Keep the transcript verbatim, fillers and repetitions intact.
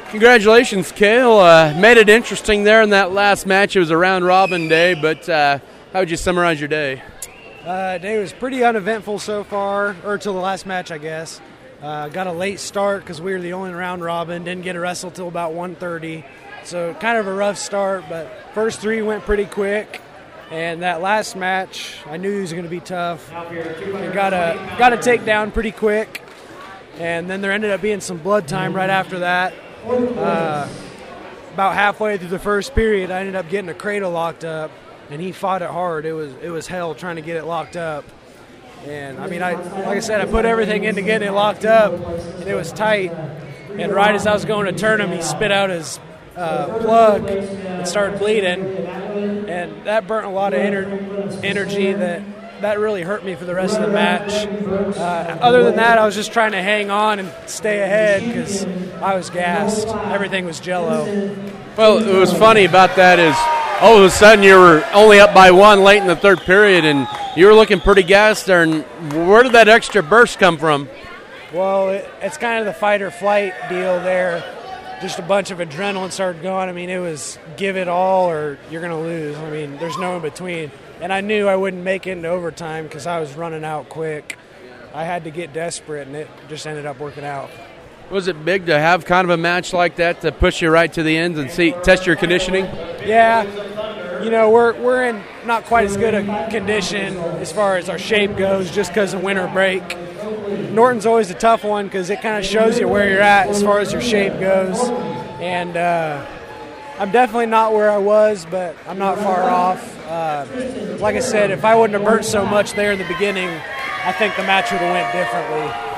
Congratulations, Cale. Uh, made it interesting there in that last match. It was a round-robin day, but uh, how would you summarize your day? Uh, day was pretty uneventful so far, or till the last match, I guess. Uh, got a late start because we were the only round-robin. Didn't get a wrestle till about one thirty. So kind of a rough start, but first three went pretty quick. And that last match, I knew he was going to be tough. And got a, got a takedown pretty quick. And then there ended up being some blood time right after that. Uh, about halfway through the first period, I ended up getting a cradle locked up, and he fought it hard. It was it was hell trying to get it locked up. And, I mean, I like I said, I put everything into getting it locked up, and it was tight. And right as I was going to turn him, he spit out his uh, plug and started bleeding. And that burnt a lot of ener- energy that – that really hurt me for the rest of the match. Uh, other than that, I was just trying to hang on and stay ahead because I was gassed. Everything was jello. Well, what was funny about that is all of a sudden you were only up by one late in the third period, and you were looking pretty gassed there. And where did that extra burst come from? Well, it, it's kind of the fight or flight deal there. Just a bunch of adrenaline started going. I mean, it was give it all or you're going to lose. I mean, there's no in between. And I knew I wouldn't make it into overtime because I was running out quick. I had to get desperate, and it just ended up working out. Was it big to have kind of a match like that to push you right to the end and see test your conditioning? Yeah. You know, we're we're in not quite as good a condition as far as our shape goes just because of winter break. Norton's always a tough one because it kind of shows you where you're at as far as your shape goes. And uh, I'm definitely not where I was, but I'm not far off. Uh, like I said, if I wouldn't have burnt so much there in the beginning, I think the match would have went differently.